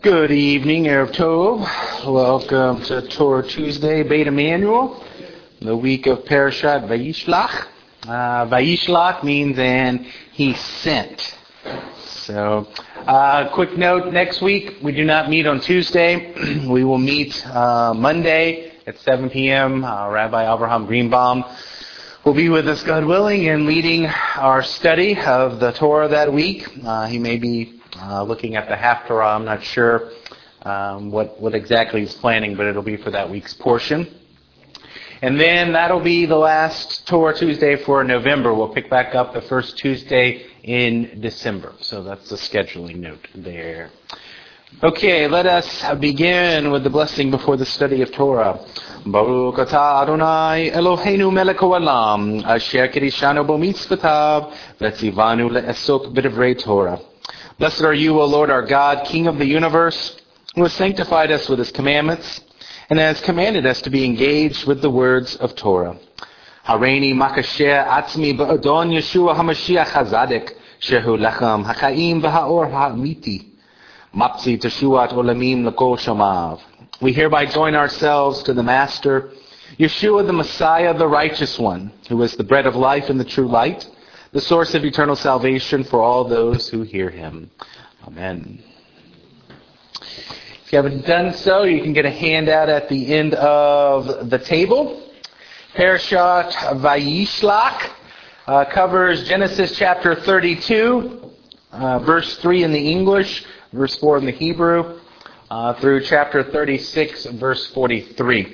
Good evening, Erev Tov. Welcome to Torah Tuesday, Beit Emmanuel, the week of Parashat Vayishlach. Vayishlach means and he sent. So, quick note, next week we do not meet on Tuesday. We will meet Monday at 7 p.m. Rabbi Avraham Greenbaum will be with us, God willing, and leading our study of the Torah that week. He may be looking at the Haftarah. I'm not sure what exactly he's planning, but it'll be for that week's portion. And then that'll be the last Torah Tuesday for November. We'll pick back up the first Tuesday in December. So that's the scheduling note there. Okay, let us begin with the blessing before the study of Torah. Baruch atah Adonai Eloheinu melech haolam asher kirishanu b'mitzvotav v'tzivanu le'esok b'divrei Torah. Blessed are you, O Lord our God, King of the universe, who has sanctified us with his commandments and has commanded us to be engaged with the words of Torah. Hareini makasher atzmi ba'adon Yeshua HaMashiach HaZadek shehu lechem hachaim v'ha'or ha'amiti mapsi teshuat olamim l'kol shamav. We hereby join ourselves to the Master, Yeshua the Messiah, the Righteous One, who is the bread of life and the true light, the source of eternal salvation for all those who hear him. Amen. If you haven't done so, you can get a handout at the end of the table. Parashat Vayishlach covers Genesis chapter 32, verse 3 in the English, verse 4 in the Hebrew, through chapter 36, verse 43.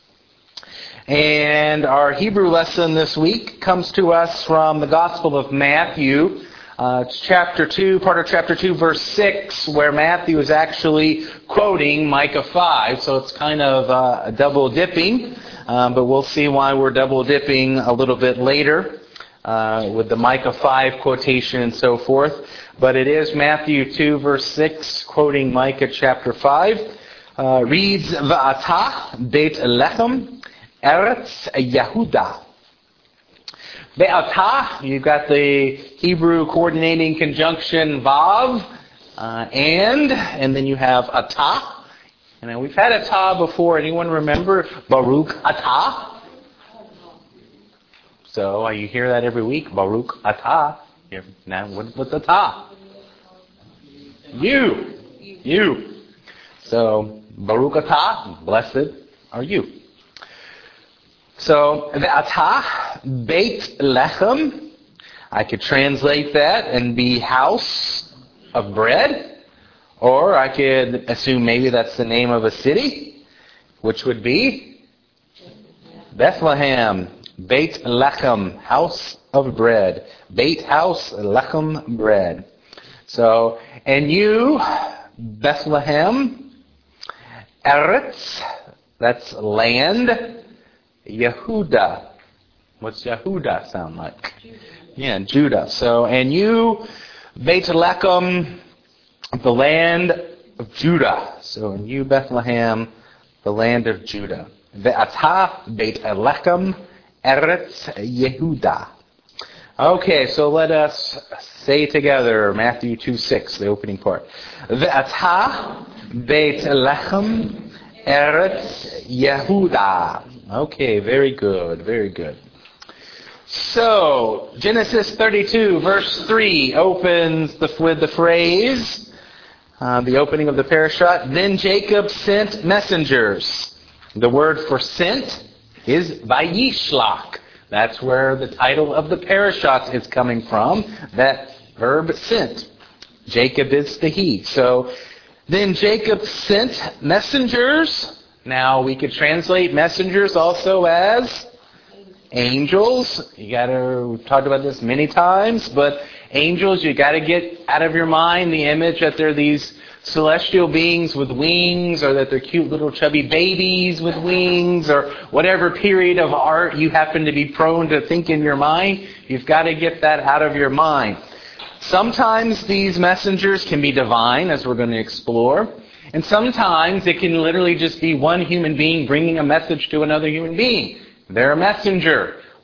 And our Hebrew lesson this week comes to us from the Gospel of Matthew, chapter 2, part of chapter 2, verse 6, where Matthew is actually quoting Micah 5. So it's kind of double dipping, but we'll see why we're double dipping a little bit later with the Micah 5 quotation and so forth. But it is Matthew 2, verse 6, quoting Micah chapter 5. Reads, Va'atah Beit Lechem Eretz Yehuda. Ve'atah, you've got the Hebrew coordinating conjunction vav, and then you have atah. And we've had atah before. Anyone remember Baruch atah? So you hear that every week, Baruch atah. Now, what's atah? You. So, Baruch atah, blessed are you. So, the atah, Beit Lechem, I could translate that and be house of bread, or I could assume maybe that's the name of a city, which would be Bethlehem. Beit Lechem, house of bread. Beit house, Lechem, bread. So, and you, Bethlehem, Eretz, that's land. Yehuda. What's Yehuda sound like? Yeah, Judah. So, and you, Beit Lechem, the land of Judah. So, and you, Bethlehem, the land of Judah. Ve'atah Beit Lechem, Eretz Yehuda. Okay, so let us say together Matthew 2:6, the opening part. Ve'atah Beit Lechem, Eretz Yehuda. Okay, very good, very good. So, Genesis 32, verse 3 opens with the phrase, the opening of the parashat, then Jacob sent messengers. The word for sent is Vayishlach. That's where the title of the parashat is coming from, that verb sent. Jacob is the he. So, then Jacob sent messengers. Now, we could translate messengers also as angels. We've talked about this many times, but angels, you got to get out of your mind the image that they're these celestial beings with wings, or that they're cute little chubby babies with wings, or whatever period of art you happen to be prone to think in your mind. You've got to get that out of your mind. Sometimes these messengers can be divine, as we're going to explore. And sometimes it can literally just be one human being bringing a message to another human being. They're a messenger.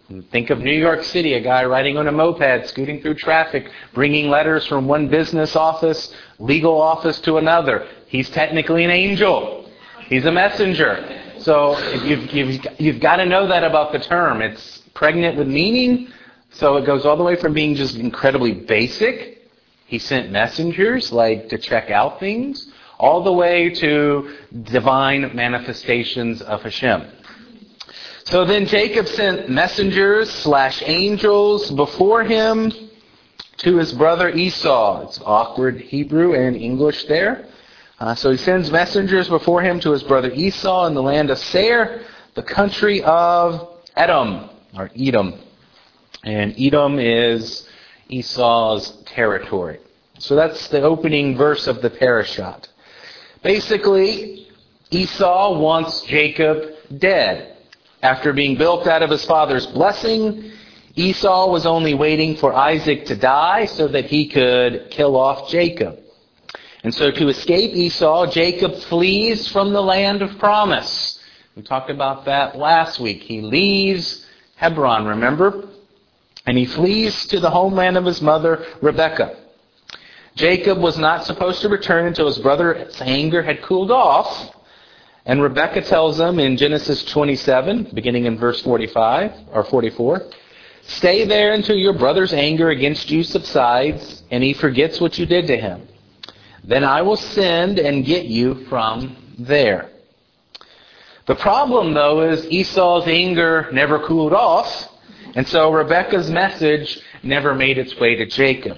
Think of New York City, a guy riding on a moped, scooting through traffic, bringing letters from one business office, legal office to another. He's technically an angel. He's a messenger. So you've got to know that about the term. It's pregnant with meaning. So it goes all the way from being just incredibly basic. He sent messengers, like to check out things, all the way to divine manifestations of Hashem. So then Jacob sent messengers / angels before him to his brother Esau. It's awkward Hebrew and English there. So he sends messengers before him to his brother Esau in the land of Seir, the country of Edom, or Edom. And Edom is Esau's territory. So that's the opening verse of the parashat. Basically, Esau wants Jacob dead. After being built out of his father's blessing, Esau was only waiting for Isaac to die so that he could kill off Jacob. And so to escape Esau, Jacob flees from the land of promise. We talked about that last week. He leaves Hebron, remember? And he flees to the homeland of his mother, Rebekah. Jacob was not supposed to return until his brother's anger had cooled off. And Rebekah tells him in Genesis 27, beginning in verse 45 or 44, "Stay there until your brother's anger against you subsides and he forgets what you did to him. Then I will send and get you from there." The problem, though, is Esau's anger never cooled off, and so Rebekah's message never made its way to Jacob.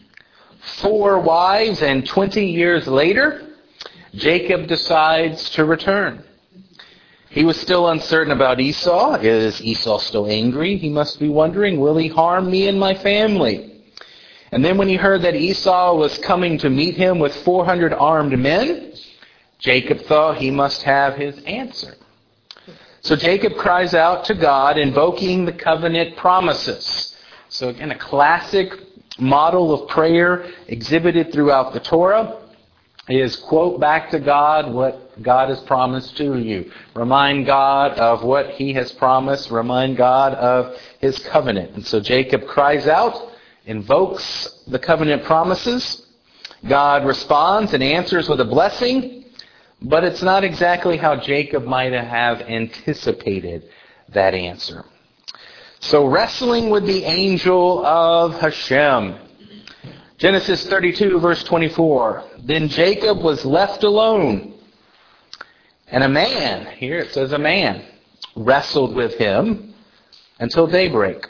4 wives and 20 years later, Jacob decides to return. He was still uncertain about Esau. Is Esau still angry? He must be wondering, will he harm me and my family? And then when he heard that Esau was coming to meet him with 400 armed men, Jacob thought he must have his answer. So Jacob cries out to God, invoking the covenant promises. So again, a classic model of prayer exhibited throughout the Torah is quote back to God what God has promised to you. Remind God of what He has promised. Remind God of His covenant. And so Jacob cries out, invokes the covenant promises. God responds and answers with a blessing, but it's not exactly how Jacob might have anticipated that answer. So wrestling with the angel of Hashem. Genesis 32, verse 24. Then Jacob was left alone, and a man, here it says a man, wrestled with him until daybreak.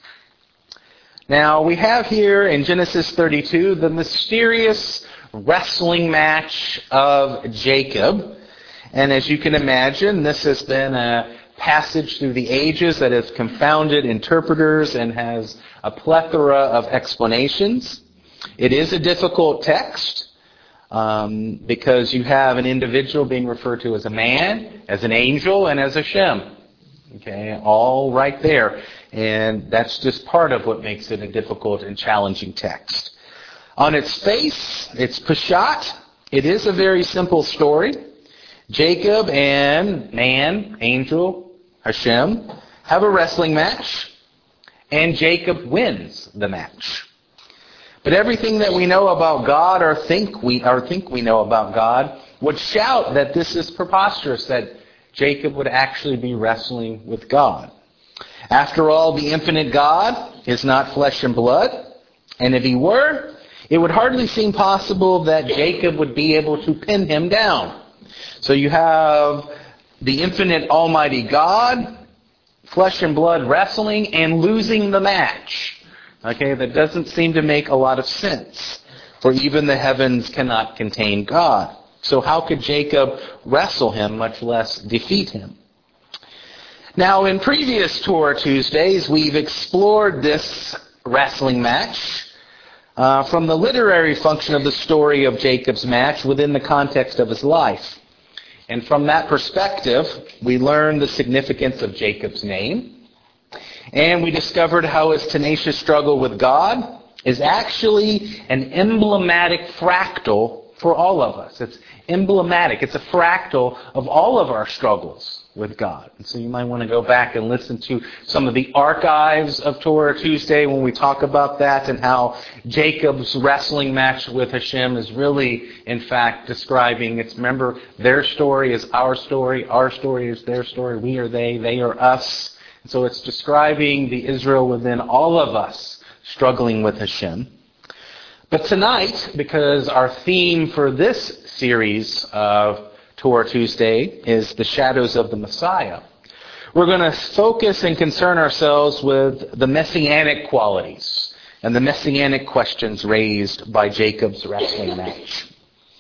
Now, we have here in Genesis 32 the mysterious wrestling match of Jacob. And as you can imagine, this has been a passage through the ages that has confounded interpreters and has a plethora of explanations. It is a difficult text because you have an individual being referred to as a man, as an angel, and as a Shem. Okay, all right there. And that's just part of what makes it a difficult and challenging text. On its face, it's Peshat. It is a very simple story. Jacob and man, angel, Hashem, have a wrestling match, and Jacob wins the match. But everything that we know about God or think we know about God would shout that this is preposterous, that Jacob would actually be wrestling with God. After all, the infinite God is not flesh and blood, and if He were, it would hardly seem possible that Jacob would be able to pin him down. So you have the infinite almighty God, flesh and blood wrestling, and losing the match. Okay, that doesn't seem to make a lot of sense, for even the heavens cannot contain God. So how could Jacob wrestle him, much less defeat him? Now, in previous Torah Tuesdays, we've explored this wrestling match from the literary function of the story of Jacob's match within the context of his life. And from that perspective, we learned the significance of Jacob's name. And we discovered how his tenacious struggle with God is actually an emblematic fractal for all of us. It's emblematic. It's a fractal of all of our struggles with God. And so you might want to go back and listen to some of the archives of Torah Tuesday when we talk about that and how Jacob's wrestling match with Hashem is really, in fact, describing, remember, their story is our story is their story, we are they are us. And so it's describing the Israel within all of us struggling with Hashem. But tonight, because our theme for this series of Torah Tuesday is the shadows of the Messiah, we're going to focus and concern ourselves with the messianic qualities and the messianic questions raised by Jacob's wrestling match.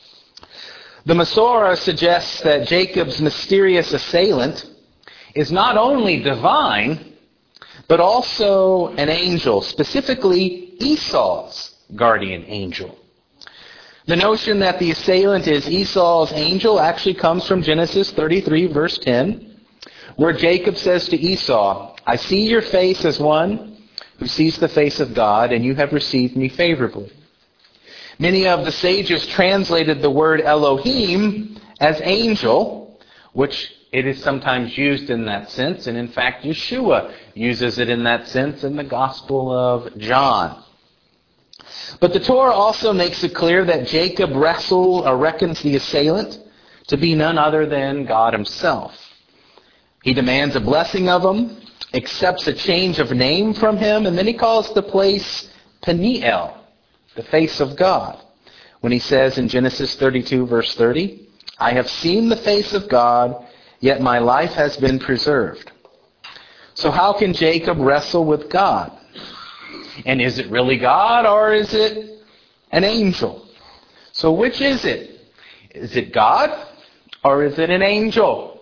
The Masorah suggests that Jacob's mysterious assailant is not only divine, but also an angel, specifically Esau's guardian angel. The notion that the assailant is Esau's angel actually comes from Genesis 33, verse 10, where Jacob says to Esau, "I see your face as one who sees the face of God, and you have received me favorably." Many of the sages translated the word Elohim as angel, which it is sometimes used in that sense, and in fact Yeshua uses it in that sense in the Gospel of John. But the Torah also makes it clear that Jacob reckons the assailant to be none other than God himself. He demands a blessing of him, accepts a change of name from him, and then he calls the place Peniel, the face of God, when he says in Genesis 32, verse 30, "I have seen the face of God, yet my life has been preserved." So how can Jacob wrestle with God? And is it really God or is it an angel? So which is it? Is it God or is it an angel?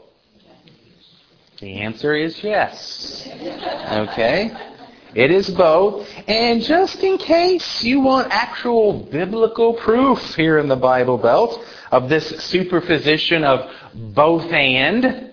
The answer is yes. Okay? It is both. And just in case you want actual biblical proof here in the Bible Belt of this superposition of both and,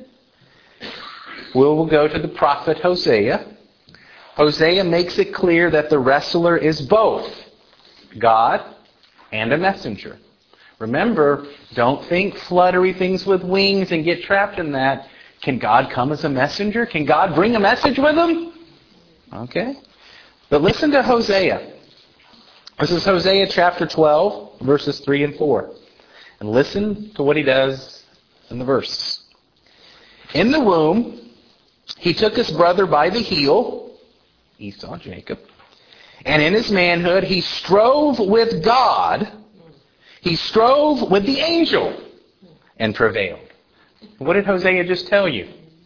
we'll go to the prophet Hosea. Hosea makes it clear that the wrestler is both God and a messenger. Remember, don't think fluttery things with wings and get trapped in that. Can God come as a messenger? Can God bring a message with him? Okay. But listen to Hosea. This is Hosea chapter 12, verses 3 and 4. And listen to what he does in the verse. "In the womb, he took his brother by the heel," Esau, Jacob, "and in his manhood he strove with God, he strove with the angel, and prevailed." What did Hosea just tell you?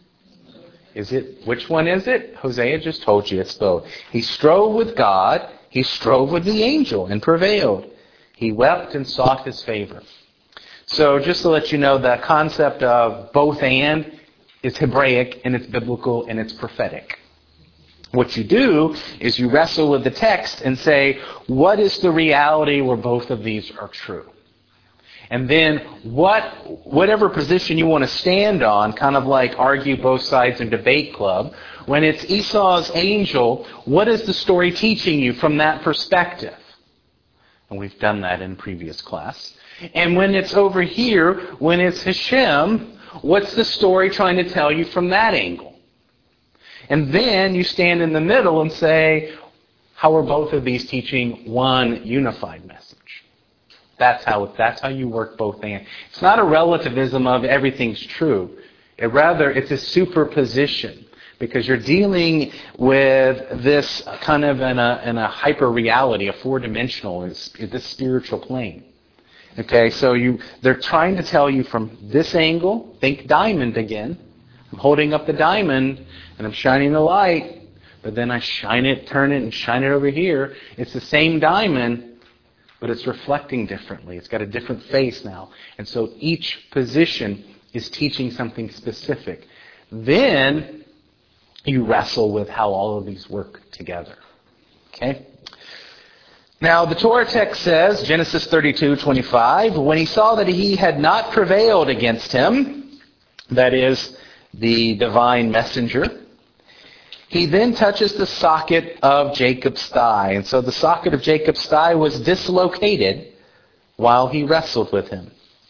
Which one is it? Hosea just told you it's both. He strove with God, he strove with the angel, and prevailed. He wept and sought his favor. So just to let you know, the concept of both and is Hebraic, and it's biblical, and it's prophetic. What you do is you wrestle with the text and say, what is the reality where both of these are true? And then whatever position you want to stand on, kind of like argue both sides in debate club, when it's Esau's angel, what is the story teaching you from that perspective? And we've done that in previous class. And when it's over here, when it's Hashem, what's the story trying to tell you from that angle? And then you stand in the middle and say, how are both of these teaching one unified message? That's how you work both and. It's not a relativism of everything's true. It's a superposition, because you're dealing with this kind of in a hyper reality, a four-dimensional, this spiritual plane. Okay, so they're trying to tell you from this angle. Think diamond again. I'm holding up the diamond and I'm shining the light, but then I turn it and shine it over here. It's the same diamond, but it's reflecting differently. It's got a different face now. And so each position is teaching something specific. Then you wrestle with how all of these work together. Okay? Now, the Torah text says, Genesis 32:25, when he saw that he had not prevailed against him, that is, the divine messenger, he then touches the socket of Jacob's thigh. And so the socket of Jacob's thigh was dislocated while he wrestled with him.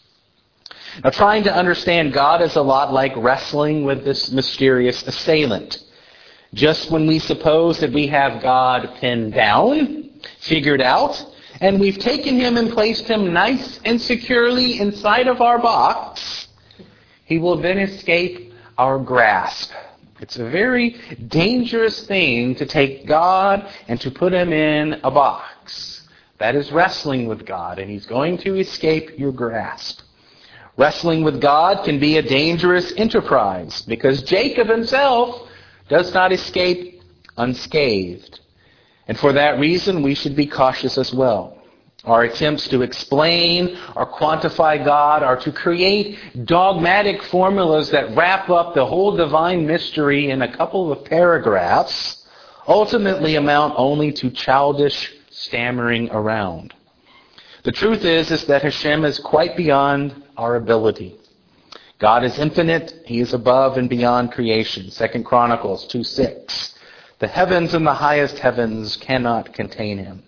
Now, trying to understand God is a lot like wrestling with this mysterious assailant. Just when we suppose that we have God pinned down, figured out, and we've taken him and placed him nice and securely inside of our box, he will then escape our grasp. It's a very dangerous thing to take God and to put him in a box. That is wrestling with God, and he's going to escape your grasp. Wrestling with God can be a dangerous enterprise because Jacob himself does not escape unscathed. And for that reason, we should be cautious as well. Our attempts to explain or quantify God are to create dogmatic formulas that wrap up the whole divine mystery in a couple of paragraphs, ultimately amount only to childish stammering around. The truth is that Hashem is quite beyond our ability. God is infinite. He is above and beyond creation. 2 Chronicles 2:6. The heavens and the highest heavens cannot contain him.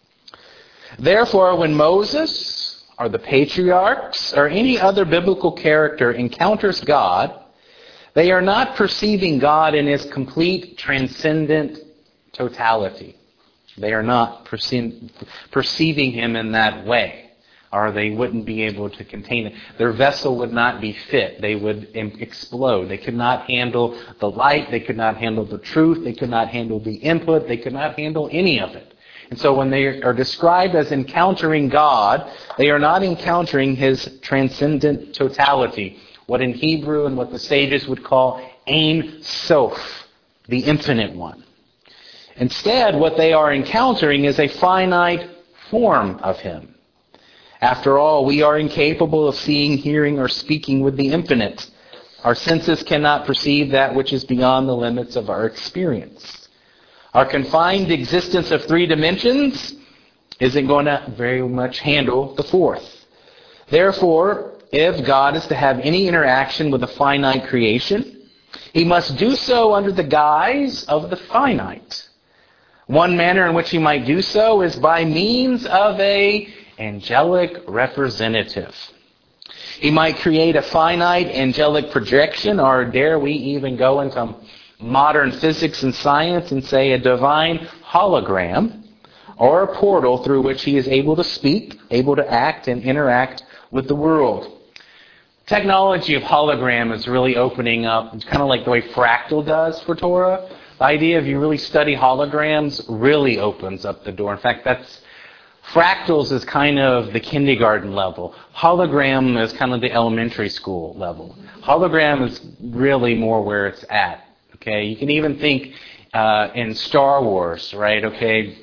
Therefore, when Moses or the patriarchs or any other biblical character encounters God, they are not perceiving God in his complete transcendent totality. They are not perceiving him in that way, or they wouldn't be able to contain it. Their vessel would not be fit. They would explode. They could not handle the light. They could not handle the truth. They could not handle the input. They could not handle any of it. And so when they are described as encountering God, they are not encountering his transcendent totality, what in Hebrew and what the sages would call Ein Sof, the infinite one. Instead, what they are encountering is a finite form of him. After all, we are incapable of seeing, hearing, or speaking with the infinite. Our senses cannot perceive that which is beyond the limits of our experience. Our confined existence of 3 dimensions isn't going to very much handle the 4th. Therefore, if God is to have any interaction with a finite creation, he must do so under the guise of the finite. One manner in which he might do so is by means of an angelic representative. He might create a finite angelic projection, or dare we even go into modern physics and science and say a divine hologram, or a portal through which he is able to speak, able to act, and interact with the world. Technology of hologram is really opening up. It's kind of like the way Fractal does for Torah. The idea of you really study holograms really opens up the door. In fact, fractals is kind of the kindergarten level. Hologram is kind of the elementary school level. Hologram is really more where it's at. Okay, you can even think in Star Wars, right? Okay,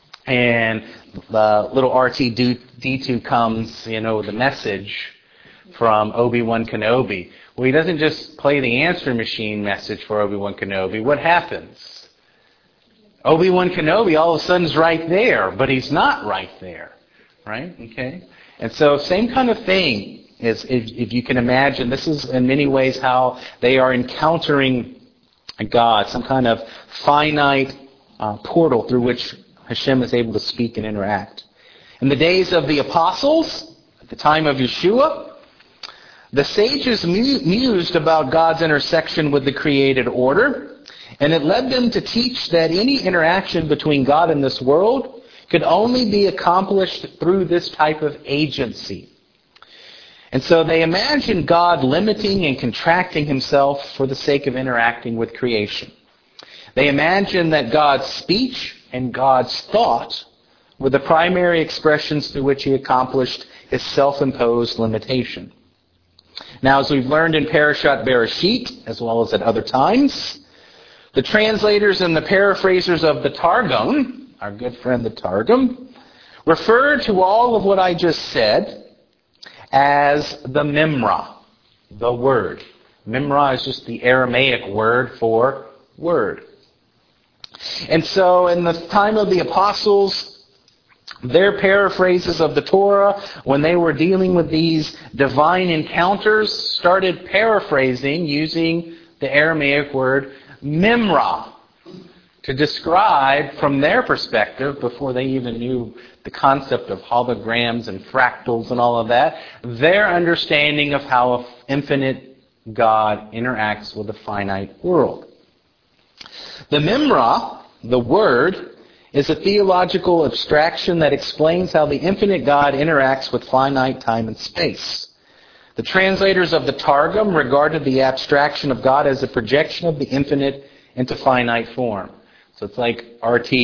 and little R2-D2 comes, with a message from Obi-Wan Kenobi. Well, he doesn't just play the answer machine message for Obi-Wan Kenobi. What happens? Obi-Wan Kenobi all of a sudden is right there, but he's not right there, right? Okay, and so same kind of thing is, if you can imagine, this is in many ways how they are encountering God, some kind of finite portal through which Hashem is able to speak and interact. In the days of the apostles, at the time of Yeshua, the sages mused about God's intersection with the created order, and it led them to teach that any interaction between God and this world could only be accomplished through this type of agency. And so they imagined God limiting and contracting himself for the sake of interacting with creation. They imagined that God's speech and God's thought were the primary expressions through which he accomplished his self-imposed limitation. Now, as we've learned in Parashat Bereshit, as well as at other times, the translators and the paraphrasers of the Targum, our good friend the Targum, refer to all of what I just said as the Memra, the word. Memra is just the Aramaic word for word. And so in the time of the apostles, their paraphrases of the Torah, when they were dealing with these divine encounters, started paraphrasing using the Aramaic word Memra. to describe from their perspective, before they even knew the concept of holograms and fractals and all of that, their understanding of how an infinite God interacts with a finite world. The Memra, the Word, is a theological abstraction that explains how the infinite God interacts with finite time and space. The translators of the Targum regarded the abstraction of God as a projection of the infinite into finite form. So it's like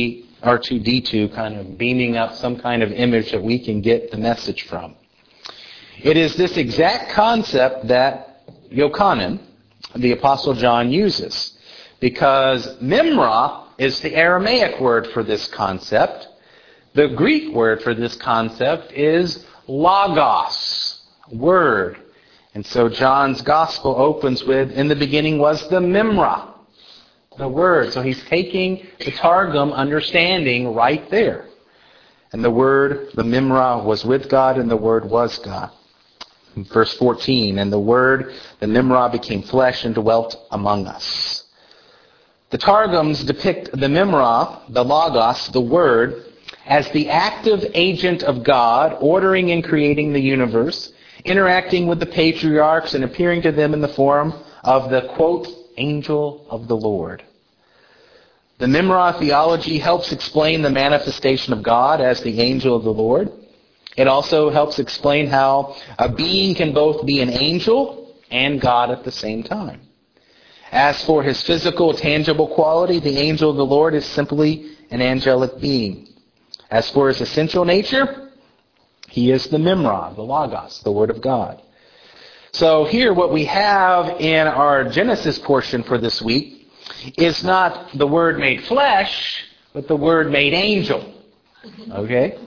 R2D2 kind of beaming up some kind of image that we can get the message from. It is this exact concept that Yochanan, the Apostle John, uses. Because Memra is the Aramaic word for this concept. The Greek word for this concept is logos, word. And so John's gospel opens with, in the beginning was the Memra, the word. So he's taking the Targum understanding right there. And the word, the Memra, was with God, and the word was God. In verse 14, and the word, the Memra, became flesh and dwelt among us. The Targums depict the Memra, the Logos, the Word, as the active agent of God, ordering and creating the universe, interacting with the patriarchs and appearing to them in the form of the, quote, angel of the Lord. The Memra theology helps explain the manifestation of God as the angel of the Lord. It also helps explain how a being can both be an angel and God at the same time. As for his physical, tangible quality, the angel of the Lord is simply an angelic being. As for his essential nature, he is the Memra, the Logos, the Word of God. So here what we have in our Genesis portion for this week is not the Word made flesh, but the Word made angel. Okay?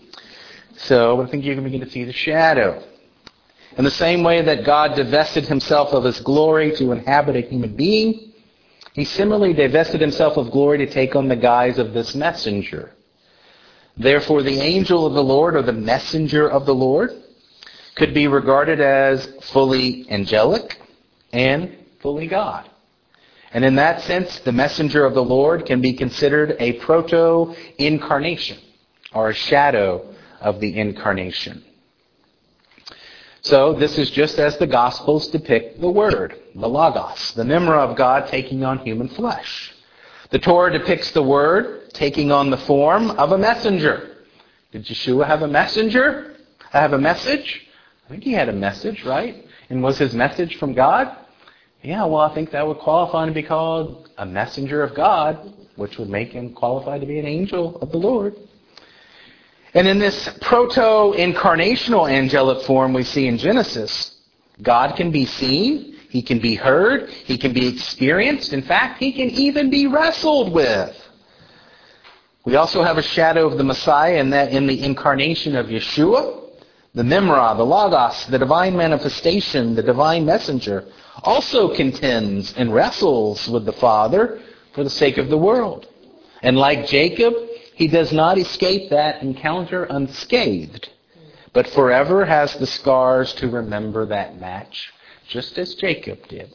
So I think you can begin to see the shadow. In the same way that God divested himself of his glory to inhabit a human being, he similarly divested himself of glory to take on the guise of this messenger. Therefore, the angel of the Lord, or the messenger of the Lord, could be regarded as fully angelic and fully God. And in that sense, the messenger of the Lord can be considered a proto-incarnation, or a shadow of the incarnation. So this is just as the Gospels depict the Word, the Logos, the Memra of God taking on human flesh. The Torah depicts the Word taking on the form of a messenger. Did Yeshua have a messenger? Have a message? I think he had a message, right? And was his message from God? Yeah, well, I think that would qualify to be called a messenger of God, which would make him qualify to be an angel of the Lord. And in this proto-incarnational angelic form we see in Genesis, God can be seen, he can be heard, he can be experienced. In fact, he can even be wrestled with. We also have a shadow of the Messiah in that in the incarnation of Yeshua, the Memra, the Logos, the divine manifestation, the divine messenger, also contends and wrestles with the Father for the sake of the world. And like Jacob, he does not escape that encounter unscathed, but forever has the scars to remember that match, just as Jacob did.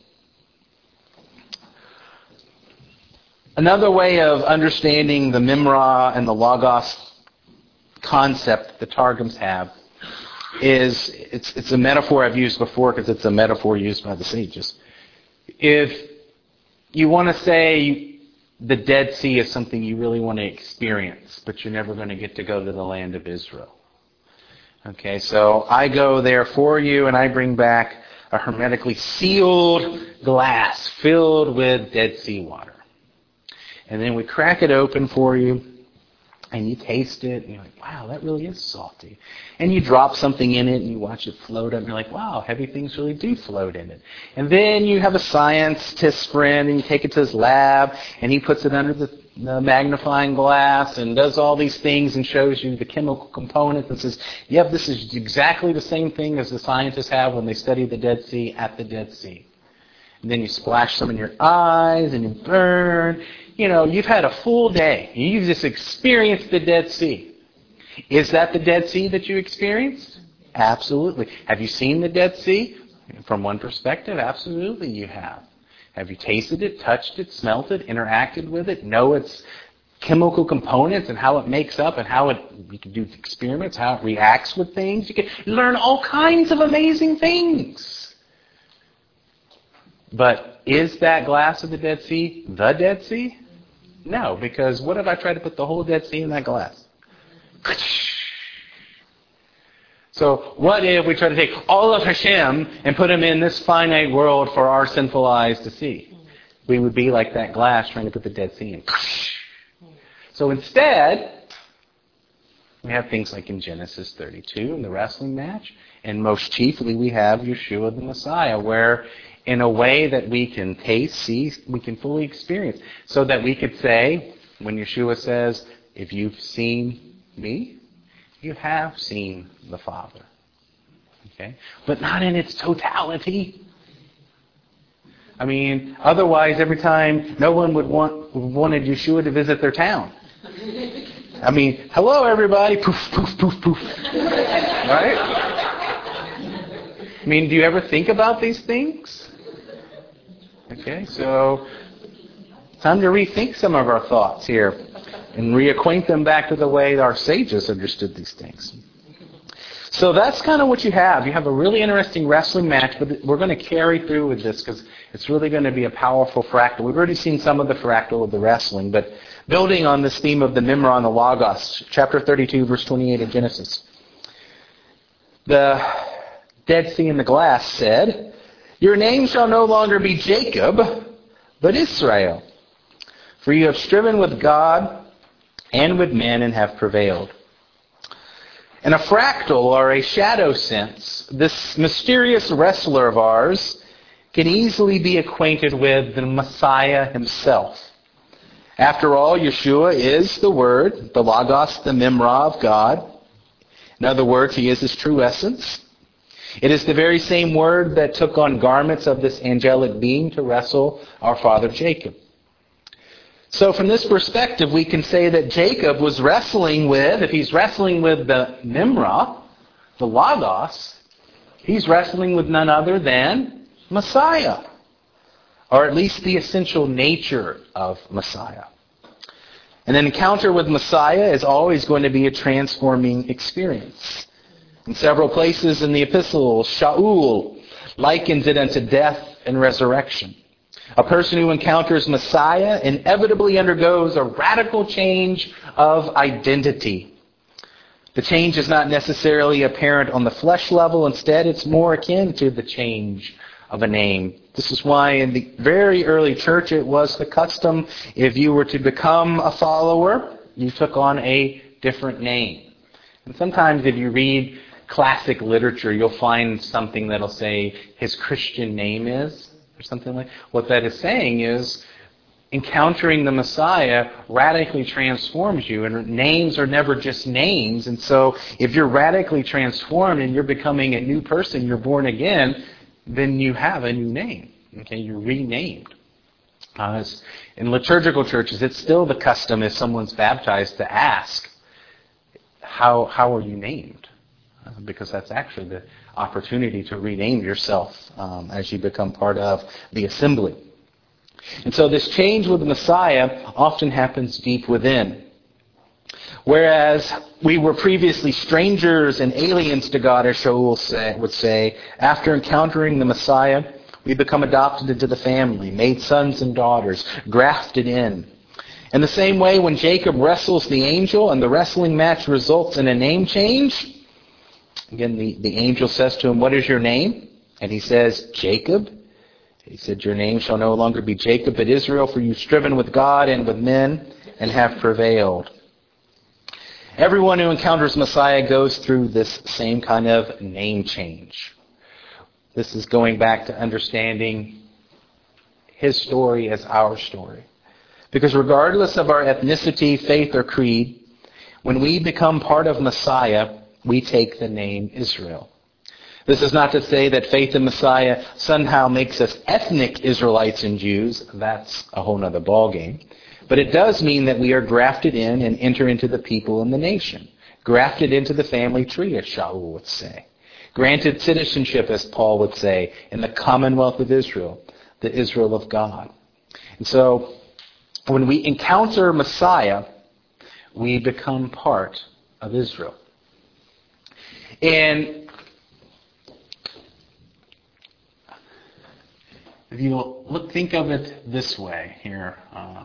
Another way of understanding the Memra and the Logos concept the Targums have is, it's a metaphor I've used before because it's a metaphor used by the sages. If you want to say the Dead Sea is something you really want to experience, but you're never going to get to go to the land of Israel. Okay, so I go there for you and I bring back a hermetically sealed glass filled with Dead Sea water. And then we crack it open for you and you taste it and you're like, wow, that really is salty. And you drop something in it and you watch it float up and you're like, wow, heavy things really do float in it. And then you have a scientist friend and you take it to his lab and he puts it under the magnifying glass and does all these things and shows you the chemical components and says, yep, this is exactly the same thing as the scientists have when they study the Dead Sea at the Dead Sea. And then you splash some in your eyes and you burn. You know, you've had a full day. You've just experienced the Dead Sea. Is that the Dead Sea that you experienced? Absolutely. Have you seen the Dead Sea? From one perspective, absolutely you have. Have you tasted it, touched it, smelt it, interacted with it, know its chemical components and how it makes up and you can do experiments, how it reacts with things? You can learn all kinds of amazing things. But is that glass of the Dead Sea the Dead Sea? No, because what if I try to put the whole Dead Sea in that glass? So what if we try to take all of Hashem and put him in this finite world for our sinful eyes to see? We would be like that glass trying to put the Dead Sea in. So instead, we have things like in Genesis 32 in the wrestling match, and most chiefly we have Yeshua the Messiah, where in a way that we can taste, see, we can fully experience. So that we could say, when Yeshua says, if you've seen me, you have seen the Father. Okay? But not in its totality. I mean, otherwise every time no one wanted Yeshua to visit their town. I mean, hello everybody, poof, poof, poof, poof. Right? I mean, do you ever think about these things? Okay, so time to rethink some of our thoughts here and reacquaint them back to the way our sages understood these things. So that's kind of what you have. You have a really interesting wrestling match, but we're going to carry through with this because it's really going to be a powerful fractal. We've already seen some of the fractal of the wrestling, but building on this theme of the Memra and the Logos, chapter 32, verse 28 of Genesis. The Dead Sea in the glass said, "Your name shall no longer be Jacob, but Israel. For you have striven with God and with men and have prevailed." In a fractal or a shadow sense, this mysterious wrestler of ours can easily be acquainted with the Messiah himself. After all, Yeshua is the Word, the Logos, the Memra of God. In other words, he is his true essence. It is the very same Word that took on garments of this angelic being to wrestle our father Jacob. So from this perspective, we can say that Jacob was wrestling with, if he's wrestling with the Memra, the Logos, he's wrestling with none other than Messiah, or at least the essential nature of Messiah. And an encounter with Messiah is always going to be a transforming experience. In several places in the epistles, Shaul likens it unto death and resurrection. A person who encounters Messiah inevitably undergoes a radical change of identity. The change is not necessarily apparent on the flesh level. Instead, it's more akin to the change of a name. This is why in the very early church it was the custom, if you were to become a follower, you took on a different name. And sometimes if you read classic literature, you'll find something that'll say his Christian name is, or something like. What that is saying is encountering the Messiah radically transforms you, and names are never just names. And so if you're radically transformed and you're becoming a new person, you're born again, then you have a new name. Okay, you're renamed. In liturgical churches, it's still the custom if someone's baptized to ask, how are you named? Because that's actually the opportunity to rename yourself as you become part of the assembly. And so this change with the Messiah often happens deep within. Whereas we were previously strangers and aliens to God, as Shaul would say, after encountering the Messiah, we become adopted into the family, made sons and daughters, grafted in. In the same way, when Jacob wrestles the angel and the wrestling match results in a name change, again, the angel says to him, "What is your name?" And he says, "Jacob." He said, "Your name shall no longer be Jacob, but Israel, for you've striven with God and with men and have prevailed." Everyone who encounters Messiah goes through this same kind of name change. This is going back to understanding his story as our story. Because regardless of our ethnicity, faith, or creed, when we become part of Messiah, we take the name Israel. This is not to say that faith in Messiah somehow makes us ethnic Israelites and Jews. That's a whole other ballgame. But it does mean that we are grafted in and enter into the people in the nation. Grafted into the family tree, as Shaul would say. Granted citizenship, as Paul would say, in the commonwealth of Israel. the Israel of God. And so when we encounter Messiah, we become part of Israel. And if you think of it this way here.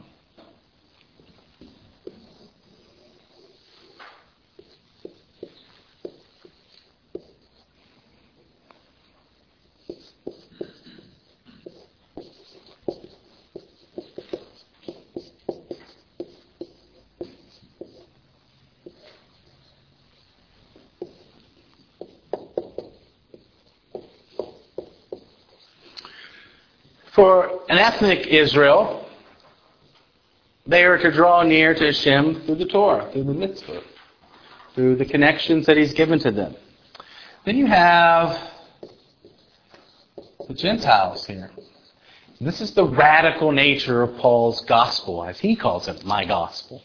For an ethnic Israel, they are to draw near to Hashem through the Torah, through the mitzvah, through the connections that He's given to them. Then you have the Gentiles here. This is the radical nature of Paul's gospel, as he calls it, my gospel.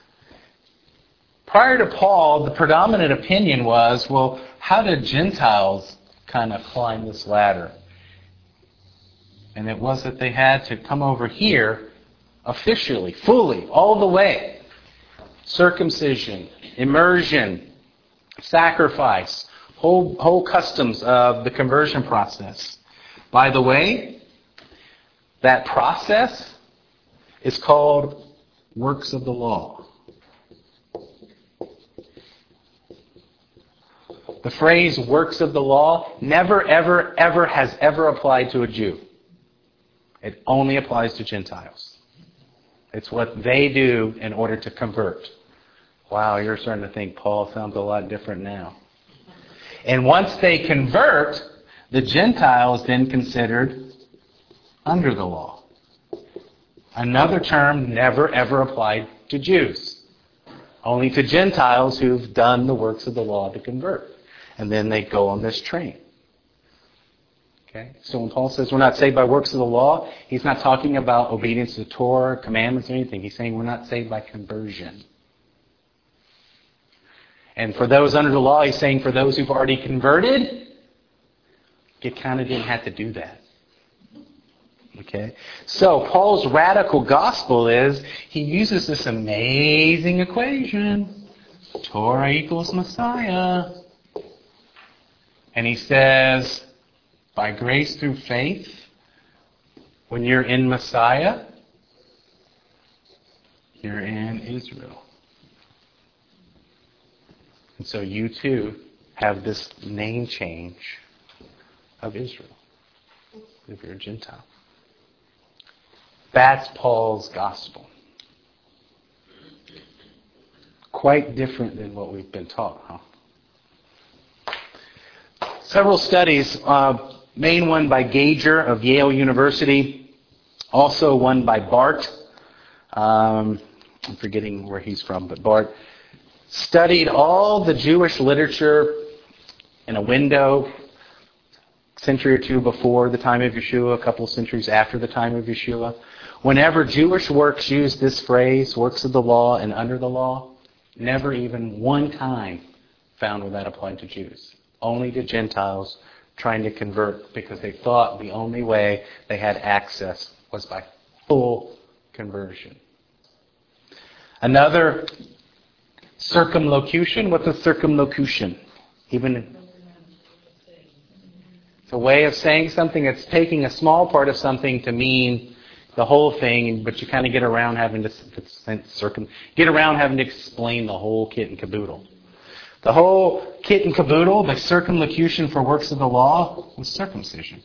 Prior to Paul, the predominant opinion was, well, how did Gentiles kind of climb this ladder? And it was that they had to come over here officially, fully, all the way. Circumcision, immersion, sacrifice, whole customs of the conversion process. By the way, that process is called works of the law. The phrase works of the law never, ever, ever has ever applied to a Jew. It only applies to Gentiles. It's what they do in order to convert. Wow, you're starting to think Paul sounds a lot different now. And once they convert, the Gentiles then considered under the law. Another term never ever applied to Jews. Only to Gentiles who've done the works of the law to convert. And then they go on this train. Okay? So when Paul says we're not saved by works of the law, he's not talking about obedience to the Torah, commandments, or anything. He's saying we're not saved by conversion. And for those under the law, he's saying for those who've already converted, you kind of didn't have to do that. Okay? So Paul's radical gospel is he uses this amazing equation. Torah equals Messiah. And he says, by grace through faith, when you're in Messiah, you're in Israel. And so you too have this name change of Israel, if you're a Gentile. That's Paul's gospel. Quite different than what we've been taught, huh? Several studies, main one by Gager of Yale University, also one by Bart. I'm forgetting where he's from, but Bart studied all the Jewish literature in a window, a century or two before the time of Yeshua, a couple of centuries after the time of Yeshua. Whenever Jewish works used this phrase, works of the law and under the law, never even one time found where that applied to Jews. Only to Gentiles trying to convert because they thought the only way they had access was by full conversion. Another circumlocution. What's a circumlocution? It's a way of saying something that's taking a small part of something to mean the whole thing, but you kind of get around having to explain the whole kit and caboodle. The whole kit and caboodle, the circumlocution for works of the law, was circumcision.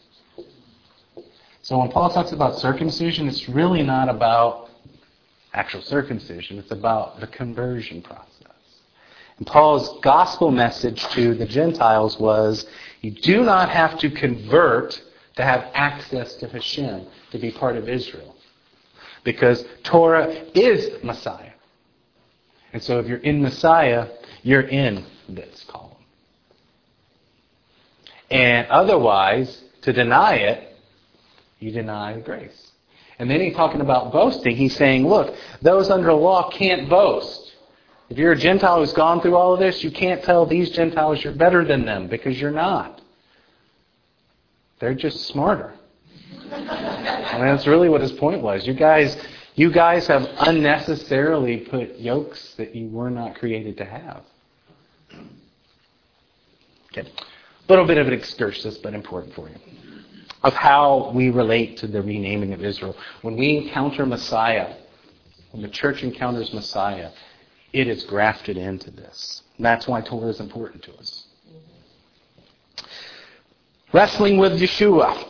So when Paul talks about circumcision, it's really not about actual circumcision. It's about the conversion process. And Paul's gospel message to the Gentiles was, you do not have to convert to have access to Hashem, to be part of Israel. Because Torah is Messiah. And so if you're in Messiah, you're in this column. And otherwise, to deny it, you deny the grace. And then he's talking about boasting. He's saying, look, those under the law can't boast. If you're a Gentile who's gone through all of this, you can't tell these Gentiles you're better than them, because you're not. They're just smarter. And that's really what his point was. You guys have unnecessarily put yokes that you were not created to have. Okay. A little bit of an excursus, but important for you, of how we relate to the renaming of Israel. When we encounter Messiah, when the church encounters Messiah, it is grafted into this. And that's why Torah is important to us. Wrestling with Yeshua.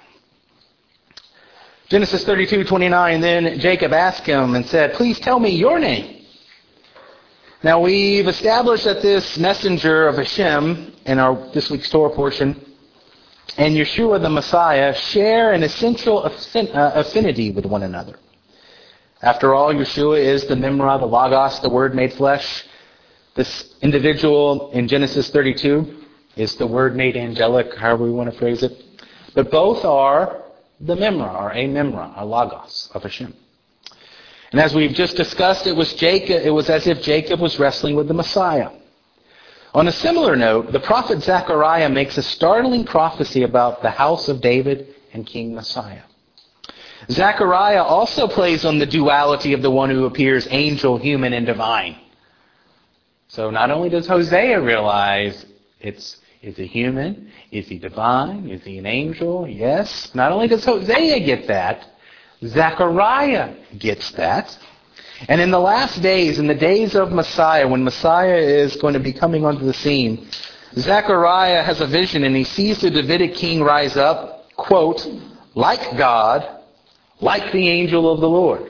Genesis 32:29, then Jacob asked him and said, please tell me your name. Now we've established that this messenger of Hashem in this week's Torah portion and Yeshua the Messiah share an essential affinity with one another. After all, Yeshua is the Memra, the Logos, the Word made flesh. This individual in Genesis 32 is the Word made angelic, however we want to phrase it. But both are the Memra, or a Memra, a Logos of Hashem. And as we've just discussed, it was as if Jacob was wrestling with the Messiah. On a similar note, the prophet Zechariah makes a startling prophecy about the house of David and King Messiah. Zechariah also plays on the duality of the one who appears angel, human, and divine. So not only does Hosea realize is he human? Is he divine? Is he an angel? Yes. Not only does Hosea get that, Zechariah gets that. And in the last days, in the days of Messiah, when Messiah is going to be coming onto the scene, Zechariah has a vision and he sees the Davidic king rise up, quote, like God, like the angel of the Lord.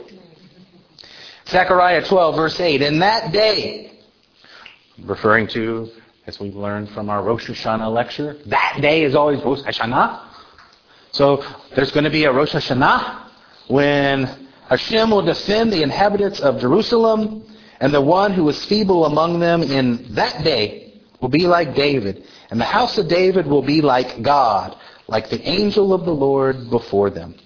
Zechariah 12, verse 8, in that day, referring to, as we've learned from our Rosh Hashanah lecture, that day is always Rosh Hashanah. So there's going to be a Rosh Hashanah when Hashem will defend the inhabitants of Jerusalem, and the one who is feeble among them in that day will be like David, and the house of David will be like God, like the angel of the Lord before them.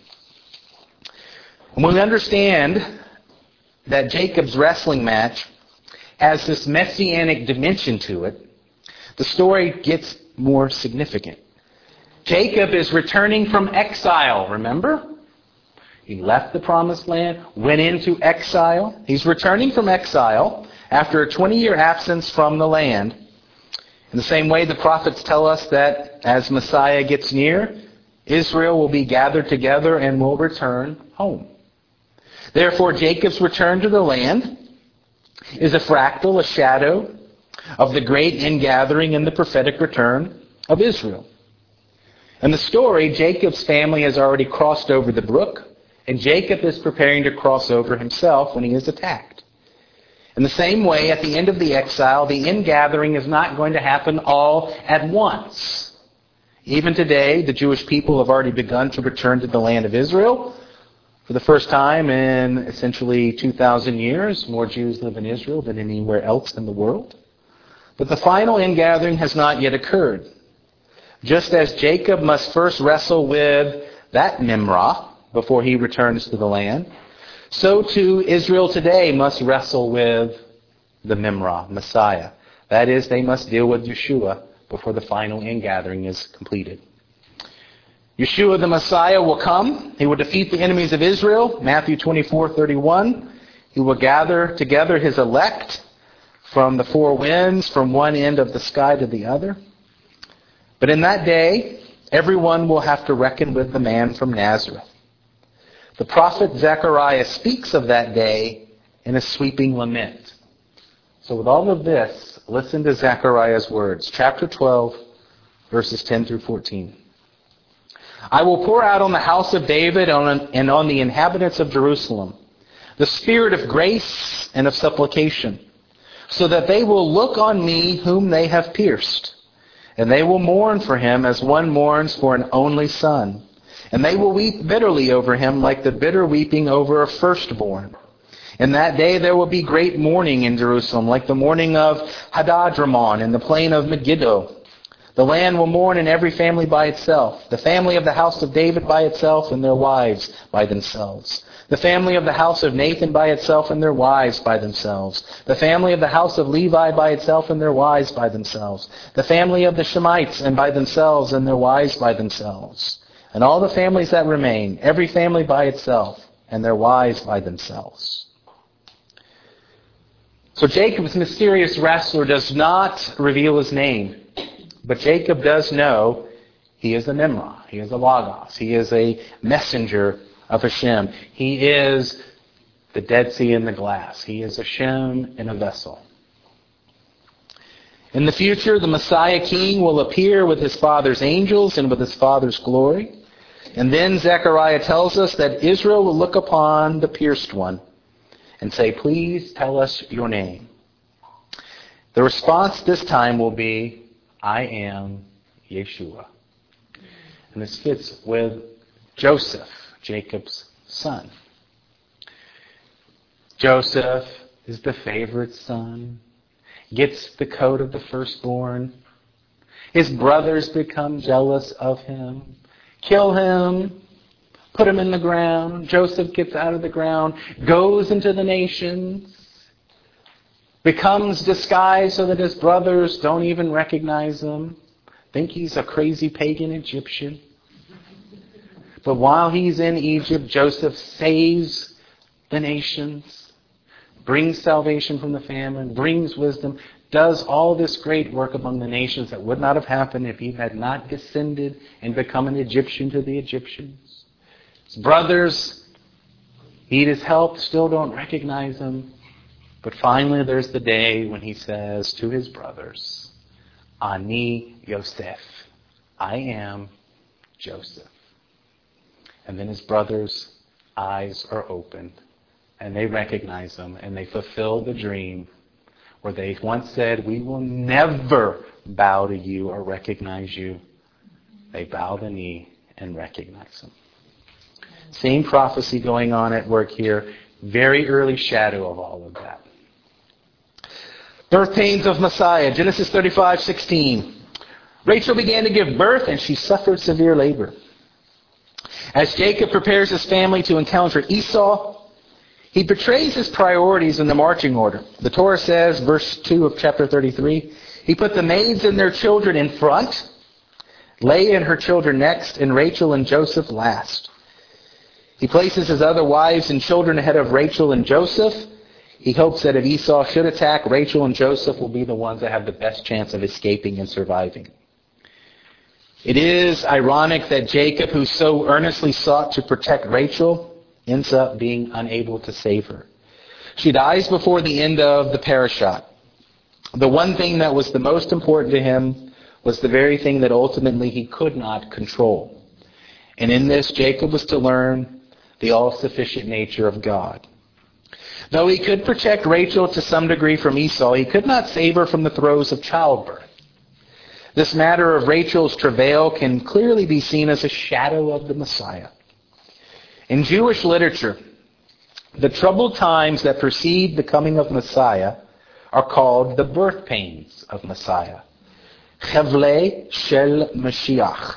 And when we understand that Jacob's wrestling match has this messianic dimension to it, the story gets more significant. Jacob is returning from exile, remember? He left the promised land, went into exile. He's returning from exile after a 20-year absence from the land. In the same way, the prophets tell us that as Messiah gets near, Israel will be gathered together and will return home. Therefore, Jacob's return to the land is a fractal, a shadow of the great ingathering and the prophetic return of Israel. In the story, Jacob's family has already crossed over the brook, and Jacob is preparing to cross over himself when he is attacked. In the same way, at the end of the exile, the ingathering is not going to happen all at once. Even today, the Jewish people have already begun to return to the land of Israel. For the first time in essentially 2,000 years, more Jews live in Israel than anywhere else in the world. But the final ingathering has not yet occurred. Just as Jacob must first wrestle with that Memra before he returns to the land, so too Israel today must wrestle with the Memra, Messiah. That is, they must deal with Yeshua before the final ingathering is completed. Yeshua the Messiah will come. He will defeat the enemies of Israel. Matthew 24:31. He will gather together his elect from the four winds, from one end of the sky to the other. But in that day, everyone will have to reckon with the man from Nazareth. The prophet Zechariah speaks of that day in a sweeping lament. So with all of this, listen to Zechariah's words. Chapter 12, verses 10 through 14. I will pour out on the house of David and on the inhabitants of Jerusalem the spirit of grace and of supplication, so that they will look on me whom they have pierced. And they will mourn for him as one mourns for an only son. And they will weep bitterly over him like the bitter weeping over a firstborn. In that day there will be great mourning in Jerusalem, like the mourning of Hadadramon in the plain of Megiddo. The land will mourn and every family by itself. The family of the house of David by itself and their wives by themselves. The family of the house of Nathan by itself and their wives by themselves. The family of the house of Levi by itself and their wives by themselves. The family of the Shemites and by themselves and their wives by themselves. and all the families that remain, every family by itself, and their wives by themselves. So Jacob's mysterious wrestler does not reveal his name, but Jacob does know he is a Nimrod. He is a Logos. He is a messenger of Hashem. He is the Dead Sea in the glass. He is Hashem in a vessel. In the future, the Messiah King will appear with his Father's angels and with his Father's glory. And then Zechariah tells us that Israel will look upon the pierced one and say, "Please tell us your name." The response this time will be, "I am Yeshua." And this fits with Joseph, Jacob's son. Joseph is the favorite son, gets the coat of the firstborn. His brothers become jealous of him, kill him, put him in the ground. Joseph gets out of the ground, goes into the nations, becomes disguised so that his brothers don't even recognize him, think he's a crazy pagan Egyptian. But while he's in Egypt, Joseph saves the nations, brings salvation from the famine, brings wisdom, does all this great work among the nations that would not have happened if he had not descended and become an Egyptian to the Egyptians. His brothers need his help, still don't recognize him. But finally there's the day when he says to his brothers, "Ani Yosef," I am Joseph. And then his brothers' eyes are opened and they recognize him and they fulfill the dream where they once said, "We will never bow to you or recognize you." They bow the knee and recognize him. Same prophecy going on at work here. Very early shadow of all of that. Birth pains of Messiah. Genesis 35:16. Rachel began to give birth and she suffered severe labor. As Jacob prepares his family to encounter Esau, he betrays his priorities in the marching order. The Torah says, verse 2 of chapter 33, he put the maids and their children in front, Leah and her children next, and Rachel and Joseph last. He places his other wives and children ahead of Rachel and Joseph. He hopes that if Esau should attack, Rachel and Joseph will be the ones that have the best chance of escaping and surviving. It is ironic that Jacob, who so earnestly sought to protect Rachel, ends up being unable to save her. She dies before the end of the parashat. The one thing that was the most important to him was the very thing that ultimately he could not control. And in this, Jacob was to learn the all-sufficient nature of God. Though he could protect Rachel to some degree from Esau, he could not save her from the throes of childbirth. This matter of Rachel's travail can clearly be seen as a shadow of the Messiah. In Jewish literature, the troubled times that precede the coming of Messiah are called the birth pains of Messiah. Chevlei shel Mashiach.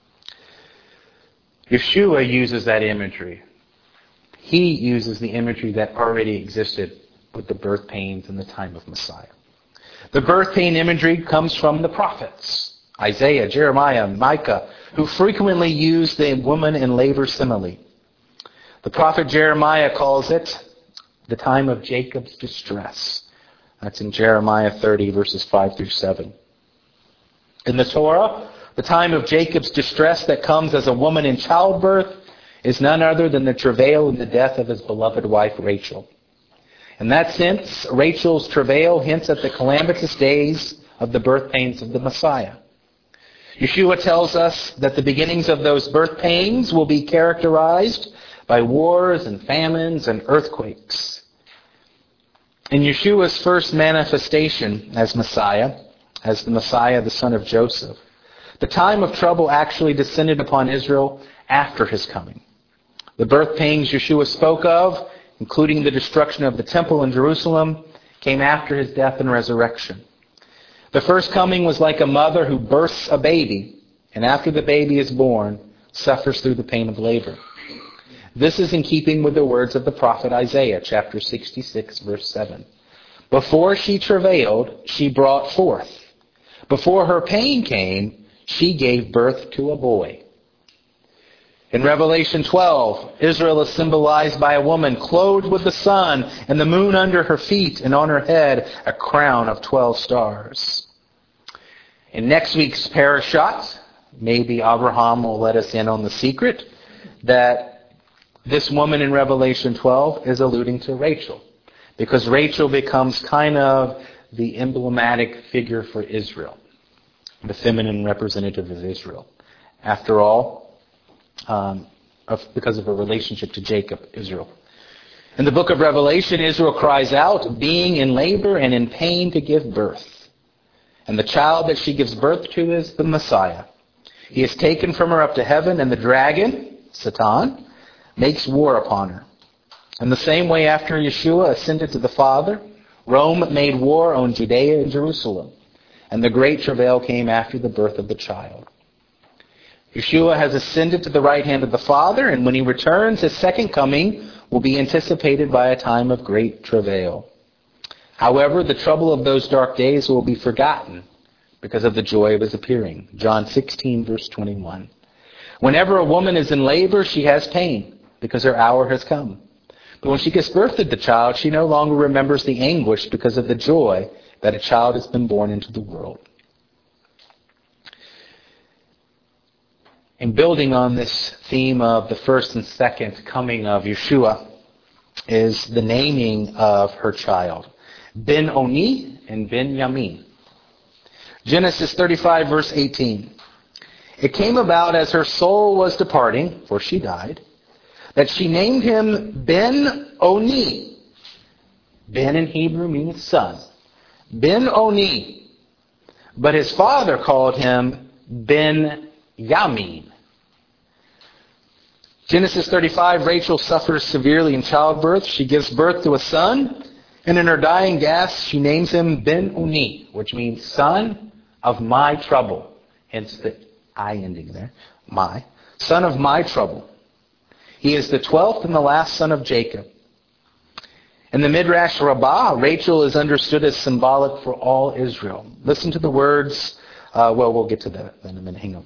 Yeshua uses that imagery. He uses the imagery that already existed with the birth pains in the time of Messiah. The birth pain imagery comes from the prophets, Isaiah, Jeremiah, Micah, who frequently use the woman in labor simile. The prophet Jeremiah calls it the time of Jacob's distress. That's in Jeremiah 30, verses 5 through 7. In the Torah, the time of Jacob's distress that comes as a woman in childbirth is none other than the travail and the death of his beloved wife Rachel. In that sense, Rachel's travail hints at the calamitous days of the birth pains of the Messiah. Yeshua tells us that the beginnings of those birth pains will be characterized by wars and famines and earthquakes. In Yeshua's first manifestation as the Messiah, the son of Joseph, the time of trouble actually descended upon Israel after his coming. The birth pains Yeshua spoke of, including the destruction of the temple in Jerusalem, came after his death and resurrection. The first coming was like a mother who births a baby, and after the baby is born, suffers through the pain of labor. This is in keeping with the words of the prophet Isaiah, chapter 66, verse 7. Before she travailed, she brought forth. Before her pain came, she gave birth to a boy. In Revelation 12, Israel is symbolized by a woman clothed with the sun and the moon under her feet, and on her head a crown of 12 stars. In next week's parashat, maybe Abraham will let us in on the secret that this woman in Revelation 12 is alluding to Rachel, because Rachel becomes kind of the emblematic figure for Israel, the feminine representative of Israel. After all, because of her relationship to Jacob, Israel. In the book of Revelation, Israel cries out, being in labor and in pain to give birth. And the child that she gives birth to is the Messiah. He is taken from her up to heaven, and the dragon, Satan, makes war upon her. In the same way, after Yeshua ascended to the Father, Rome made war on Judea and Jerusalem, and the great travail came after the birth of the child. Yeshua has ascended to the right hand of the Father, and when he returns, his second coming will be anticipated by a time of great travail. However, the trouble of those dark days will be forgotten because of the joy of his appearing. John 16, verse 21. Whenever a woman is in labor, she has pain because her hour has come. But when she gives birth to the child, she no longer remembers the anguish because of the joy that a child has been born into the world. And building on this theme of the first and second coming of Yeshua is the naming of her child, Ben Oni and Ben Yamin. Genesis 35, verse 18. It came about as her soul was departing, for she died, that she named him Ben Oni. Ben in Hebrew means son. Ben Oni. But his father called him Ben Yamin. Genesis 35, Rachel suffers severely in childbirth. She gives birth to a son, and in her dying gasp, she names him Ben Oni, which means son of my trouble. Hence the I ending there. My. Son of my trouble. He is the 12th and the last son of Jacob. In the Midrash Rabbah, Rachel is understood as symbolic for all Israel. Listen to the words. We'll get to that in a minute. Hang on.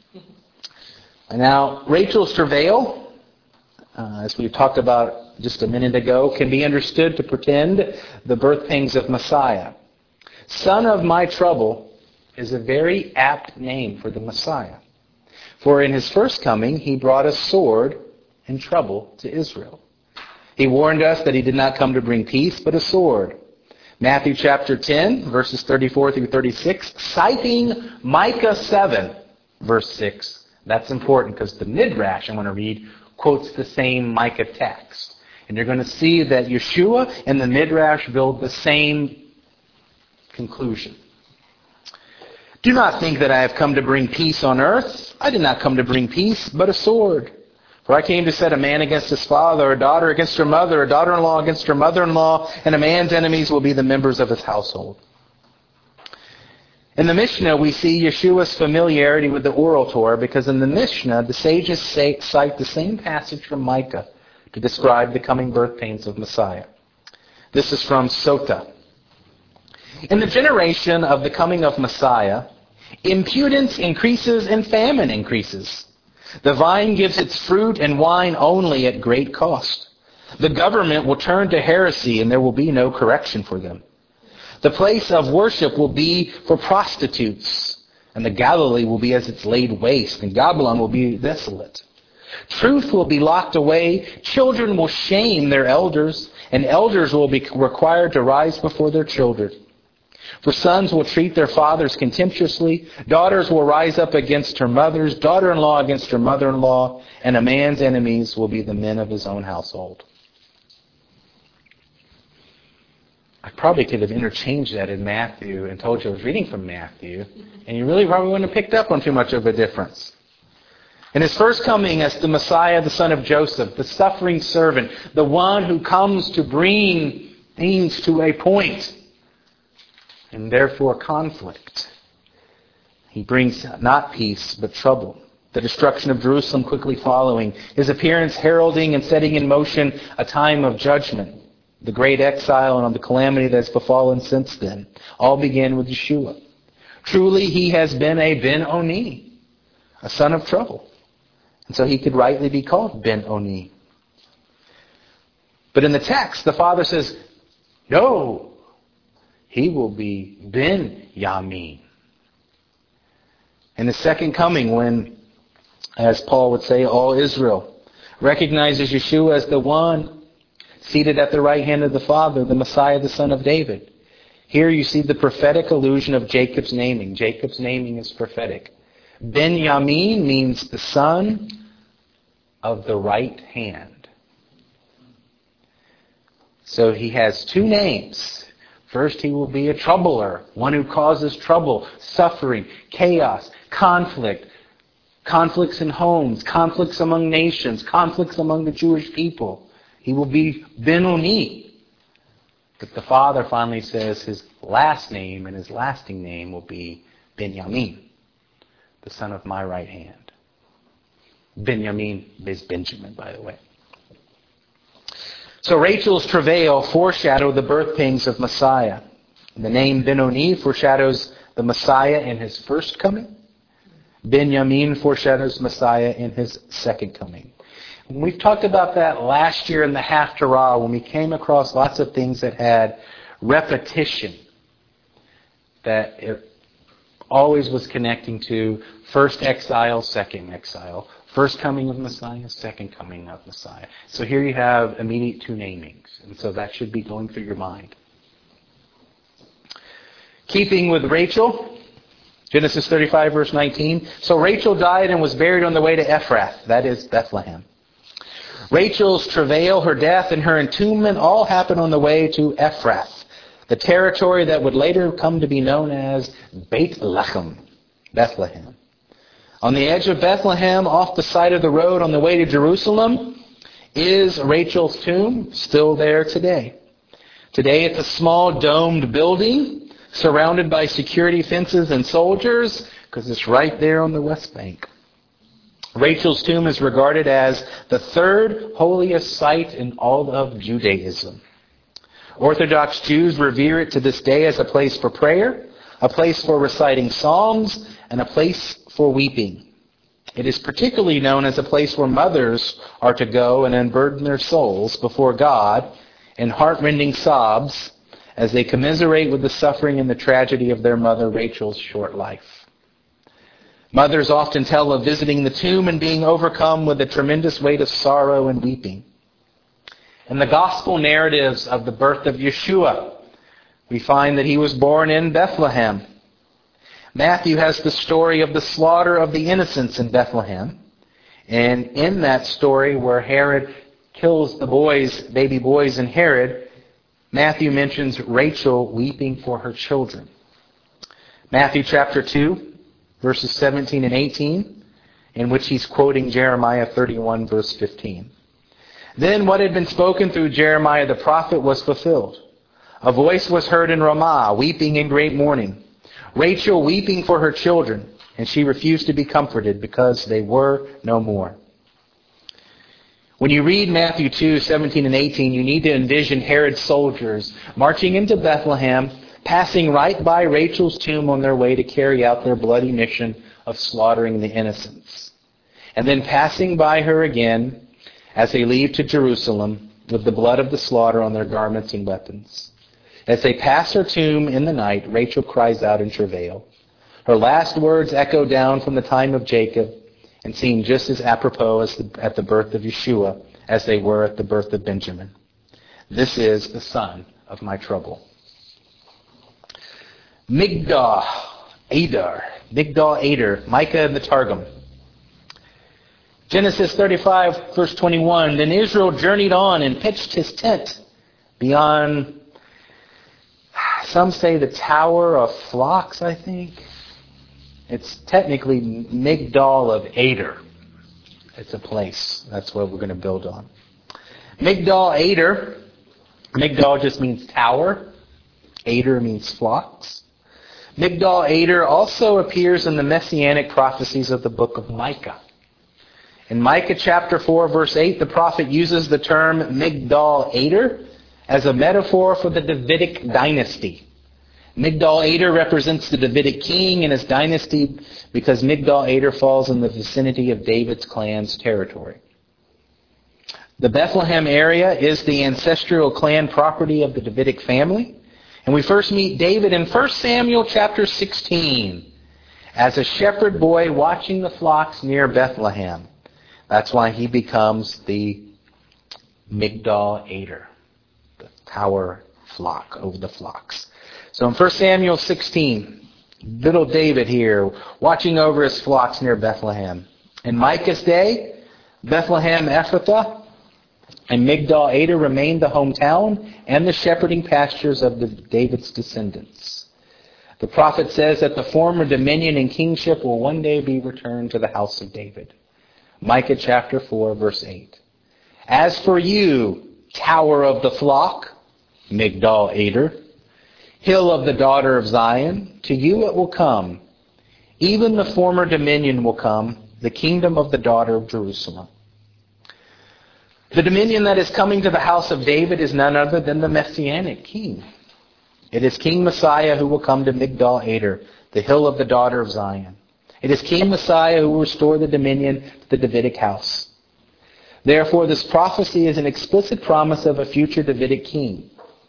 Now, Rachel's travail, as we talked about just a minute ago, can be understood to portend the birth pangs of Messiah. Son of my trouble is a very apt name for the Messiah. For in his first coming, he brought a sword and trouble to Israel. He warned us that he did not come to bring peace, but a sword. Matthew chapter 10, verses 34 through 36, citing Micah 7, verse 6. That's important because the Midrash I'm going to read quotes the same Micah text. And you're going to see that Yeshua and the Midrash build the same conclusion. Do not think that I have come to bring peace on earth. I did not come to bring peace, but a sword. For I came to set a man against his father, a daughter against her mother, a daughter-in-law against her mother-in-law, and a man's enemies will be the members of his household. In the Mishnah, we see Yeshua's familiarity with the oral Torah because in the Mishnah, the sages cite the same passage from Micah to describe the coming birth pains of Messiah. This is from Sota. In the generation of the coming of Messiah, impudence increases and famine increases. The vine gives its fruit and wine only at great cost. The government will turn to heresy and there will be no correction for them. The place of worship will be for prostitutes, and the Galilee will be as it's laid waste, and Babylon will be desolate. Truth will be locked away, children will shame their elders, and elders will be required to rise before their children. For sons will treat their fathers contemptuously, daughters will rise up against her mothers, daughter-in-law against her mother-in-law, and a man's enemies will be the men of his own household. I probably could have interchanged that in Matthew and told you I was reading from Matthew, and you really probably wouldn't have picked up on too much of a difference. In his first coming as the Messiah, the son of Joseph, the suffering servant, the one who comes to bring things to a point, and therefore conflict. He brings not peace, but trouble. The destruction of Jerusalem quickly following. His appearance heralding and setting in motion a time of judgment. The great exile and on the calamity that has befallen since then. All began with Yeshua. Truly, he has been a Ben Oni, a son of trouble. And so he could rightly be called Ben-Oni. But in the text, the Father says, no, he will be Ben-Yamin. In the second coming, when, as Paul would say, all Israel recognizes Yeshua as the one seated at the right hand of the Father, the Messiah, the Son of David. Here you see the prophetic allusion of Jacob's naming. Jacob's naming is prophetic. Ben-Yamin means the son of the right hand. So he has two names. First, he will be a troubler, one who causes trouble, suffering, chaos, conflict, conflicts in homes, conflicts among nations, conflicts among the Jewish people. He will be Ben-Oni. But the Father finally says his last name and his lasting name will be Ben-Yamin, the son of my right hand. Ben-Yamin is Benjamin, by the way. So Rachel's travail foreshadowed the birth pangs of Messiah. The name Ben-Oni foreshadows the Messiah in his first coming. Ben-Yamin foreshadows Messiah in his second coming. We've talked about that last year in the Haftarah when we came across lots of things that had repetition. That it always was connecting to first exile, second exile. First coming of Messiah, second coming of Messiah. So here you have immediate two namings. And so that should be going through your mind. Keeping with Rachel, Genesis 35 verse 19. So Rachel died and was buried on the way to Ephrath, that is Bethlehem. Rachel's travail, her death, and her entombment all happened on the way to Ephrath, the territory that would later come to be known as Beit Lechem, Bethlehem. On the edge of Bethlehem, off the side of the road on the way to Jerusalem, is Rachel's tomb, still there today. Today it's a small domed building surrounded by security fences and soldiers because it's right there on the West Bank. Rachel's tomb is regarded as the third holiest site in all of Judaism. Orthodox Jews revere it to this day as a place for prayer, a place for reciting psalms, and a place for weeping. It is particularly known as a place where mothers are to go and unburden their souls before God in heart-rending sobs as they commiserate with the suffering and the tragedy of their mother Rachel's short life. Mothers often tell of visiting the tomb and being overcome with a tremendous weight of sorrow and weeping. In the gospel narratives of the birth of Yeshua, we find that he was born in Bethlehem. Matthew has the story of the slaughter of the innocents in Bethlehem. And in that story where Herod kills the baby boys in Herod, Matthew mentions Rachel weeping for her children. Matthew chapter 2, verses 17 and 18, in which he's quoting Jeremiah 31, verse 15. Then what had been spoken through Jeremiah the prophet was fulfilled. A voice was heard in Ramah, weeping in great mourning. Rachel weeping for her children, and she refused to be comforted because they were no more. When you read Matthew 2, 17 and 18, you need to envision Herod's soldiers marching into Bethlehem, passing right by Rachel's tomb on their way to carry out their bloody mission of slaughtering the innocents. And then passing by her again as they leave to Jerusalem with the blood of the slaughter on their garments and weapons. As they pass her tomb in the night, Rachel cries out in travail. Her last words echo down from the time of Jacob and seem just as apropos at the birth of Yeshua as they were at the birth of Benjamin. This is the son of my trouble. Migdal Eder, Micah and the Targum. Genesis 35, verse 21. Then Israel journeyed on and pitched his tent beyond, some say, the Tower of Flocks, I think. It's technically Migdal of Eder. It's a place. That's what we're going to build on. Migdal Eder. Migdal just means tower. Eder means flocks. Migdal Eder also appears in the messianic prophecies of the book of Micah. In Micah chapter 4, verse 8, the prophet uses the term Migdal Eder as a metaphor for the Davidic dynasty. Migdal-Eder represents the Davidic king and his dynasty because Migdal-Eder falls in the vicinity of David's clan's territory. The Bethlehem area is the ancestral clan property of the Davidic family. And we first meet David in 1 Samuel chapter 16 as a shepherd boy watching the flocks near Bethlehem. That's why he becomes the Migdal-Eder, the tower flock over the flocks. So in 1 Samuel 16, little David here watching over his flocks near Bethlehem. In Micah's day, Bethlehem Ephrathah and Migdal-Eder remained the hometown and the shepherding pastures of David's descendants. The prophet says that the former dominion and kingship will one day be returned to the house of David. Micah chapter 4, verse 8. As for you, tower of the flock, Migdal-Eder, hill of the daughter of Zion, to you it will come. Even the former dominion will come, the kingdom of the daughter of Jerusalem. The dominion that is coming to the house of David is none other than the Messianic king. It is King Messiah who will come to Migdal-Eder, the hill of the daughter of Zion. It is King Messiah who will restore the dominion to the Davidic house. Therefore, this prophecy is an explicit promise of a future Davidic king.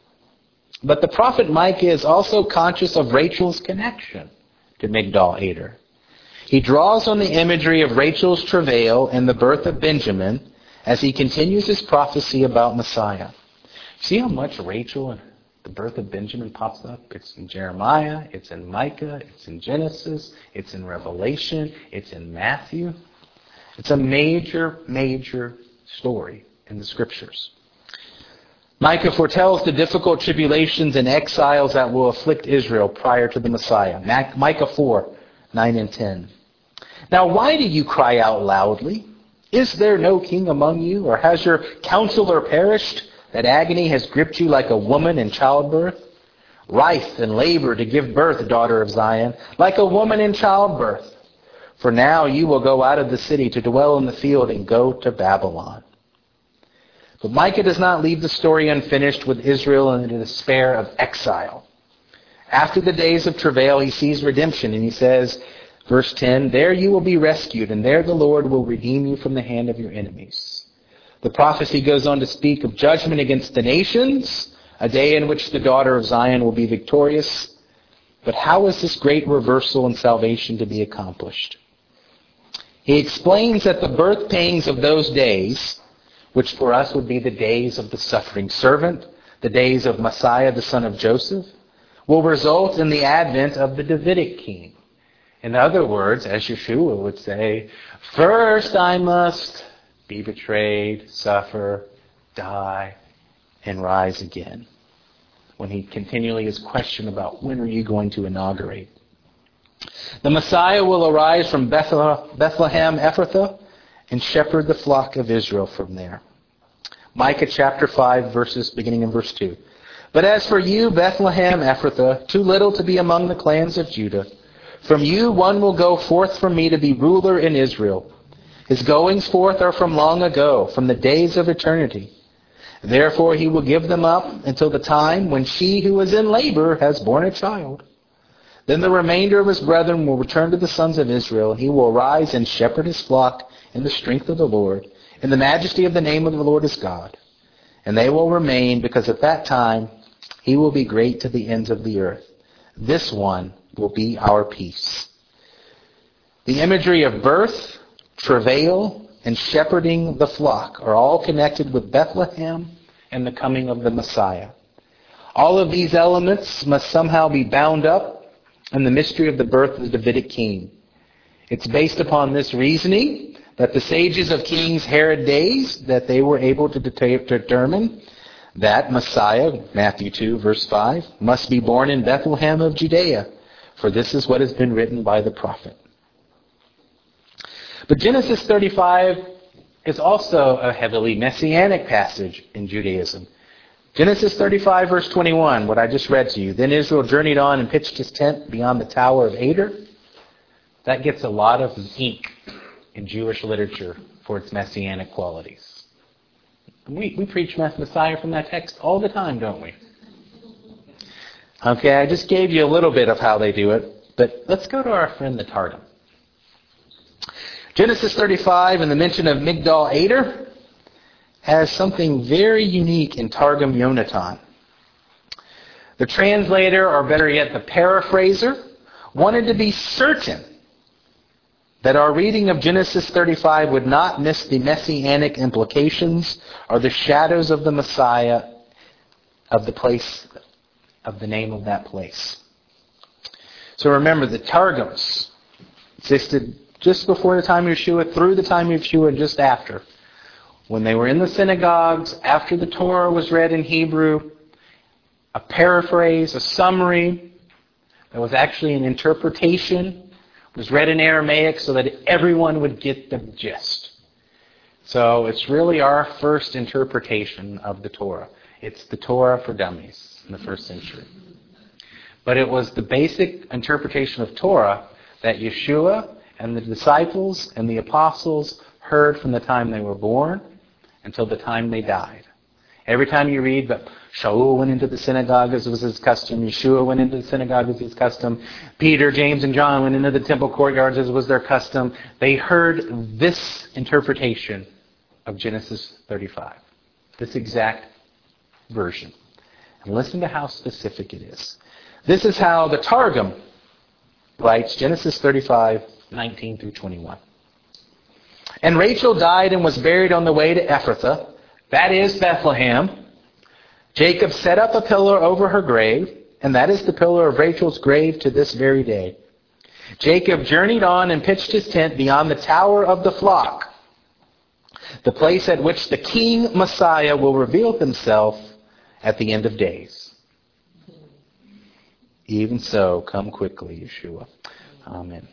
But the prophet Micah is also conscious of Rachel's connection to Migdal-Eder. He draws on the imagery of Rachel's travail and the birth of Benjamin as he continues his prophecy about Messiah. See how much Rachel and the birth of Benjamin pops up? It's in Jeremiah, it's in Micah, it's in Genesis, it's in Revelation, it's in Matthew. It's a major, major story in the Scriptures. Micah foretells the difficult tribulations and exiles that will afflict Israel prior to the Messiah. Micah 4, 9 and 10. Now why do you cry out loudly? Is there no king among you? Or has your counselor perished? That agony has gripped you like a woman in childbirth? Writhe and labor to give birth, daughter of Zion, like a woman in childbirth. For now you will go out of the city to dwell in the field and go to Babylon. But Micah does not leave the story unfinished with Israel in the despair of exile. After the days of travail, he sees redemption, and he says, verse 10, there you will be rescued, and there the Lord will redeem you from the hand of your enemies. The prophecy goes on to speak of judgment against the nations, a day in which the daughter of Zion will be victorious. But how is this great reversal and salvation to be accomplished? He explains that the birth pangs of those days, which for us would be the days of the suffering servant, the days of Messiah, the son of Joseph, will result in the advent of the Davidic king. In other words, as Yeshua would say, first I must be betrayed, suffer, die, and rise again. When he continually is questioned about when are you going to inaugurate. The Messiah will arise from Bethlehem Ephrathah and shepherd the flock of Israel from there. Micah chapter 5, beginning in verse 2. But as for you, Bethlehem Ephrathah, too little to be among the clans of Judah, from you one will go forth from me to be ruler in Israel. His goings forth are from long ago, from the days of eternity. Therefore he will give them up until the time when she who is in labor has borne a child. Then the remainder of his brethren will return to the sons of Israel, and he will arise and shepherd his flock in the strength of the Lord, in the majesty of the name of the Lord his God. And they will remain, because at that time he will be great to the ends of the earth. This one will be our peace. The imagery of birth, travail, and shepherding the flock are all connected with Bethlehem and the coming of the Messiah. All of these elements must somehow be bound up in the mystery of the birth of the Davidic king. It's based upon this reasoning that the sages of King Herod's days, that they were able to determine that Messiah, Matthew 2, verse 5, must be born in Bethlehem of Judea, for this is what has been written by the prophet. But Genesis 35 is also a heavily messianic passage in Judaism. Genesis 35, verse 21, what I just read to you. Then Israel journeyed on and pitched his tent beyond the Tower of Eder. That gets a lot of ink in Jewish literature for its messianic qualities. We preach Messiah from that text all the time, don't we? Okay, I just gave you a little bit of how they do it, but let's go to our friend the Targum. Genesis 35 and the mention of Migdal Eder has something very unique in Targum Yonatan. The translator, or better yet, the paraphraser, wanted to be certain that our reading of Genesis 35 would not miss the messianic implications or the shadows of the Messiah of the place, of the name of that place. So remember, the Targums existed just before the time of Yeshua, through the time of Yeshua, and just after. When they were in the synagogues, after the Torah was read in Hebrew, a paraphrase, a summary, that was actually an interpretation, was read in Aramaic so that everyone would get the gist. So it's really our first interpretation of the Torah. It's the Torah for dummies in the first century. But it was the basic interpretation of Torah that Yeshua and the disciples and the apostles heard from the time they were born until the time they died. Every time you read that Shaul went into the synagogue as was his custom, Yeshua went into the synagogue as his custom, Peter, James, and John went into the temple courtyards as was their custom, they heard this interpretation of Genesis 35. This exact version. And listen to how specific it is. This is how the Targum writes Genesis 35, 19 through 21. And Rachel died and was buried on the way to Ephrathah, that is Bethlehem. Jacob set up a pillar over her grave, and that is the pillar of Rachel's grave to this very day. Jacob journeyed on and pitched his tent beyond the tower of the flock, the place at which the King Messiah will reveal himself at the end of days. Even so, come quickly, Yeshua. Amen.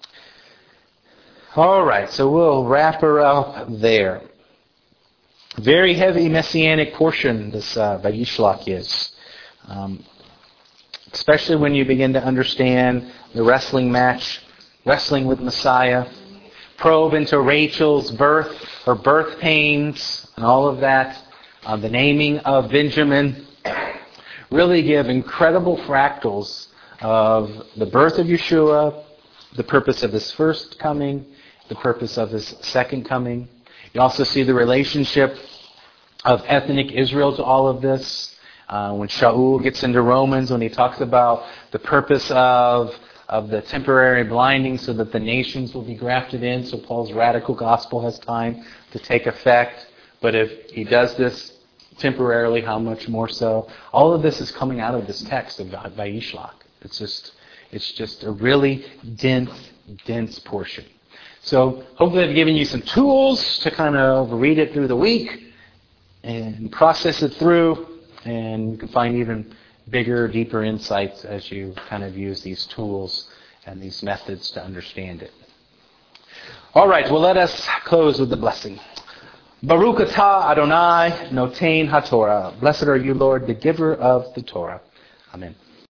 All right, so we'll wrap her up there. Very heavy messianic portion this Vayishlach is. Especially when you begin to understand the wrestling match, wrestling with Messiah, probe into Rachel's birth, her birth pains, and all of that, the naming of Benjamin, really give incredible fractals of the birth of Yeshua, the purpose of his first coming, the purpose of his second coming. You also see the relationship of ethnic Israel to all of this. When Shaul gets into Romans, when he talks about the purpose of the temporary blinding so that the nations will be grafted in, so Paul's radical gospel has time to take effect. But if he does this temporarily, how much more so? All of this is coming out of this text of Vayishlach. It's just a really dense portion. So hopefully I've given you some tools to kind of read it through the week and process it through, and you can find even bigger, deeper insights as you kind of use these tools and these methods to understand it. All right, well, let us close with the blessing. Baruch atah Adonai notein haTorah. Blessed are you, Lord, the giver of the Torah. Amen.